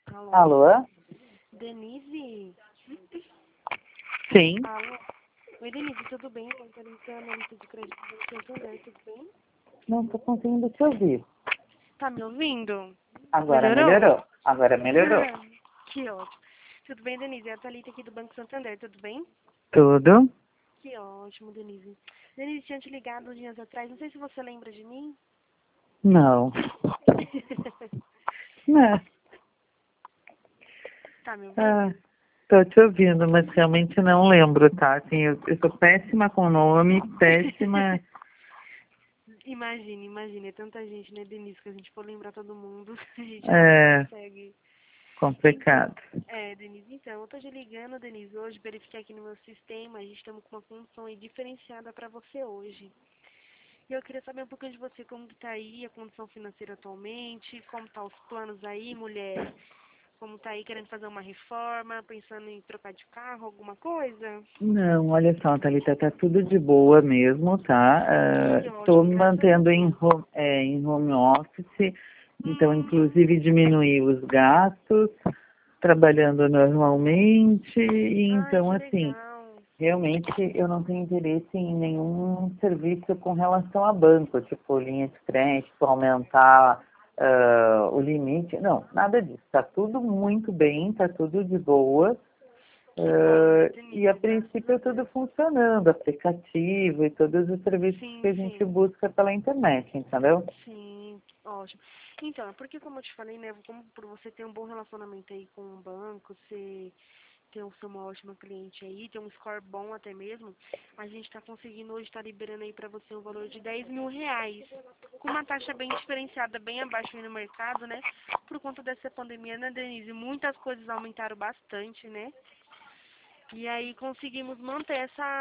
Alô? Alô? Denise? Sim. Alô? Oi, Denise, tudo bem? Eu estou linkando a lista de crédito do Santander, tudo bem? Não tô conseguindo te ouvir. Tá me ouvindo? Agora Melhorou? melhorou. Agora melhorou. Que ótimo. Tudo bem, Denise? É a Thalita aqui do Banco Santander, tudo bem? Tudo? Que ótimo, Denise. Denise, tinha te ligado uns dias atrás, não sei se você lembra de mim. Não. Né? Tá me ouvindo? Ah, tô te ouvindo, mas realmente não lembro, tá? Assim, eu sou péssima com nome, péssima. Imagina, é tanta gente, né, Denise, que a gente for lembrar todo mundo, a gente não É consegue. complicado. Denise, então, eu tô te ligando, Denise, hoje, verifiquei aqui no meu sistema, a gente estamos com uma função aí diferenciada para você hoje. E eu queria saber um pouquinho de você, como que tá aí a condição financeira atualmente, como tá os planos aí, mulher, como tá aí querendo fazer uma reforma, pensando em trocar de carro, alguma coisa? Não, olha só, Thalita, tá tudo de boa mesmo, tá? Que Tô ótimo, me graças a mantendo Deus. em home office, então, inclusive, diminuí os gastos, trabalhando normalmente, e Ai, então, que assim, legal. realmente eu não tenho interesse em nenhum serviço com relação a banco, tipo linha de crédito, aumentar o limite, não, nada disso, tá tudo muito bem, tá tudo de boa. Que bom, né, E a Denise? Graças a princípio tudo Deus. funcionando, aplicativo e todos os serviços que Sim, a gente sim. busca pela internet, entendeu? Sim, ótimo. Então, é porque como eu te falei, né, como por você ter um bom relacionamento aí com o banco, você ter ser uma ótima cliente aí, ter um score bom até mesmo, a gente está conseguindo hoje estar liberando aí para você um valor de R$ 10.000, com uma taxa bem diferenciada, bem abaixo aí no mercado, né, por conta dessa pandemia, né, Denise? Muitas coisas aumentaram bastante, né, e aí conseguimos manter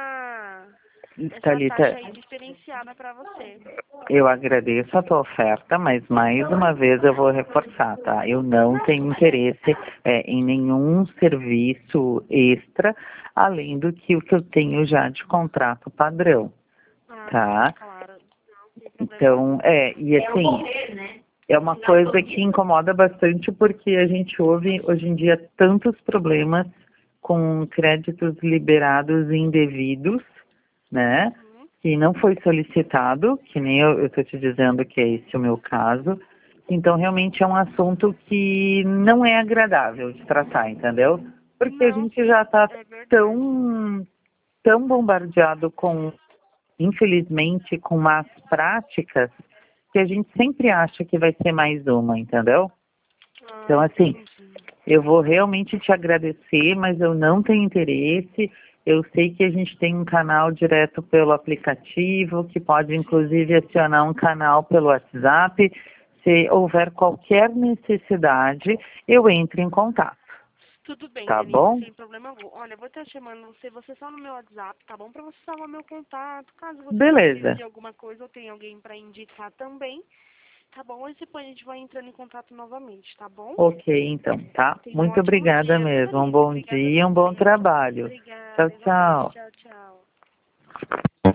essa taxa Thalita, aí diferenciada para você. eu agradeço a tua oferta, mas mais uma vez eu vou reforçar, tá? Eu não tenho interesse em nenhum serviço extra, além do que o que eu tenho já de contrato padrão, Ah, sim, tá? claro. Não tem problema algum. Então, e assim, é uma coisa que incomoda bastante porque a gente ouve hoje em dia tantos problemas com créditos liberados indevidos, né? Uhum. Que não foi solicitado, que nem eu estou te dizendo que é esse o meu caso. Então, realmente é um assunto que não é agradável de tratar, entendeu? Porque a Não, gente já sim, está é verdade. tão bombardeado com, infelizmente, com más práticas, que a gente sempre acha que vai ser mais uma, entendeu? Ah, Então, assim, entendi. eu vou realmente te agradecer, mas eu não tenho interesse. Eu sei que a gente tem um canal direto pelo aplicativo, que pode inclusive Sim. acionar um canal pelo WhatsApp. Se houver qualquer necessidade, eu entro em contato, Tudo bem, tá Denise, bom? sem problema algum. Olha, eu vou estar chamando você só no meu WhatsApp, tá bom? Pra você salvar meu contato. Caso você precise Beleza. de alguma coisa ou tenha alguém pra indicar também, tá bom? Aí depois a gente vai entrando em contato novamente, tá bom? Ok, então, tá? Tenha um Muito ótimo obrigada dia, viu, mesmo. Um Denise? bom Obrigada a dia, um bom você. trabalho. Tchau, Obrigada, igualmente. tchau. Tchau, tchau.